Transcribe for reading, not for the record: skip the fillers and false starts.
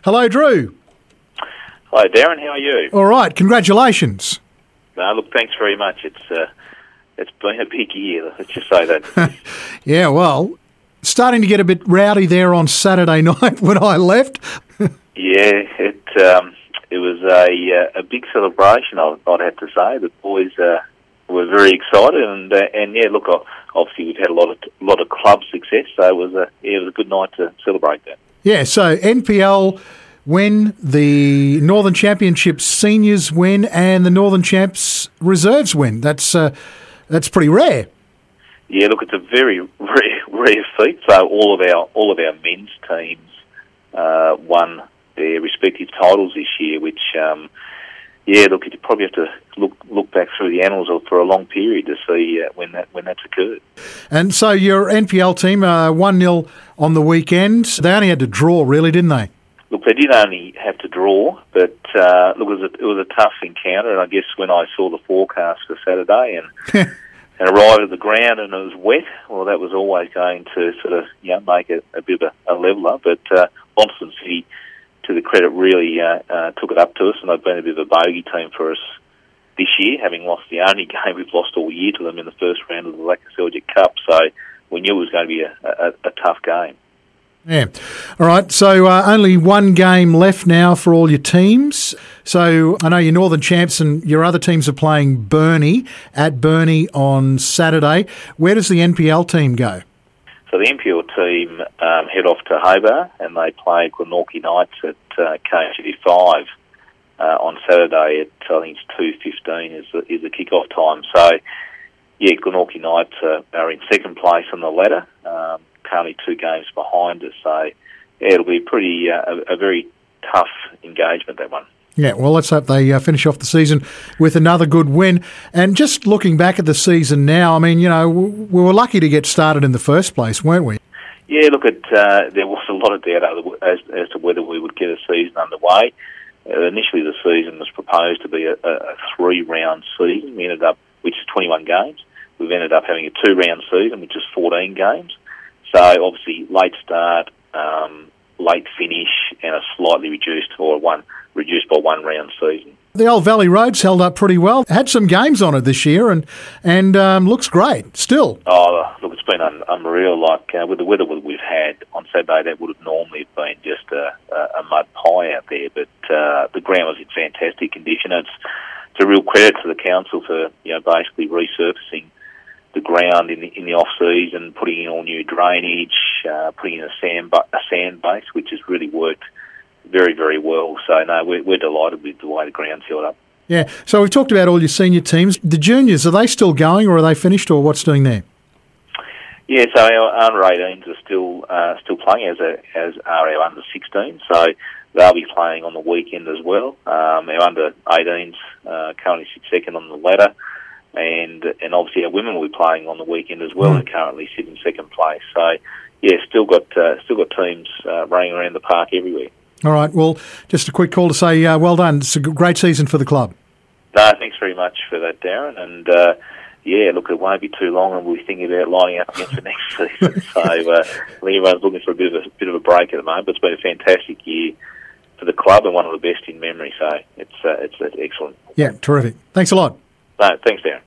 Hello, Drew. Hi, Darren. How are you? All right, congratulations. Look, thanks very much. It's been a big year. Let's just say that. Yeah, well, starting to get a bit rowdy there on Saturday night when I left. Yeah, it was a big celebration. I'd have to say the boys were very excited, and yeah, look, obviously we've had a lot of club success, so it was a good night to celebrate that. Yeah, so NPL win, the Northern Championship seniors win, and the Northern Champs reserves win. That's pretty rare. Yeah, look, it's a very rare feat. So all of our men's teams won their respective titles this year, which look, you probably have to look back through the annals for a long period to see when that's occurred. And so your NPL team 1-0 on the weekend. They only had to draw, really, didn't they? Look, they did only have to draw, but look, it was a tough encounter. And I guess when I saw the forecast for Saturday and arrived at the ground and it was wet, well, that was always going to sort of make a bit of a leveller. But Launceston City, to the credit, really took it up to us, and they've been a bit of a bogey team for us this year, having lost the only game we've lost all year to them in the first round of the Lacka Seljuk Cup. So we knew it was going to be a tough game. Yeah. All right, so only one game left now for all your teams. So I know your Northern Champs and your other teams are playing Burnie at Burnie on Saturday. Where does the NPL team go? So the NPL team head off to Hobart and they play Glenorchy Knights at KCD5 on Saturday at, I think it's 2:15 is the kick-off time. So, yeah, Glenorchy Knights are in second place on the ladder, currently 2 games behind us. So, yeah, it'll be a very tough engagement, that one. Yeah, well, let's hope they finish off the season with another good win. And just looking back at the season now, I mean, we were lucky to get started in the first place, weren't we? Yeah, look, there was a lot of doubt as to whether we would get a season underway. Initially, the season was proposed to be a 3-round season. We ended up, which is 21 games. We've ended up having a 2-round season, which is 14 games. So, obviously, late start, late finish, and a slightly reduced by 1 round season. The old Valley Road's held up pretty well. Had some games on it this year and looks great still. Oh, look, it's been unreal. Like with the weather we've had on Saturday, that would have normally been just a mud pie out there. But the ground was in fantastic condition. It's a real credit to the council for basically resurfacing the ground in the off season, putting in all new drainage, putting in a sand base, which has really worked very, very well. So, no, we're delighted with the way the ground's held up. Yeah, so we've talked about all your senior teams. The juniors, are they still going or are they finished or what's doing there? Yeah, so our under-18s are still playing, as are our under-16s. So they'll be playing on the weekend as well. Our under-18s currently sit second on the ladder. And obviously our women will be playing on the weekend as well and currently sit in second place. So, yeah, still got teams running around the park everywhere. All right, well, just a quick call to say well done. It's a great season for the club. No, thanks very much for that, Darren. And, yeah, look, it won't be too long and we'll be thinking about lining up against the next season. So I think everyone's looking for a bit of a break at the moment. But it's been a fantastic year for the club and one of the best in memory. So it's excellent. Yeah, terrific. Thanks a lot. No, thanks, Darren.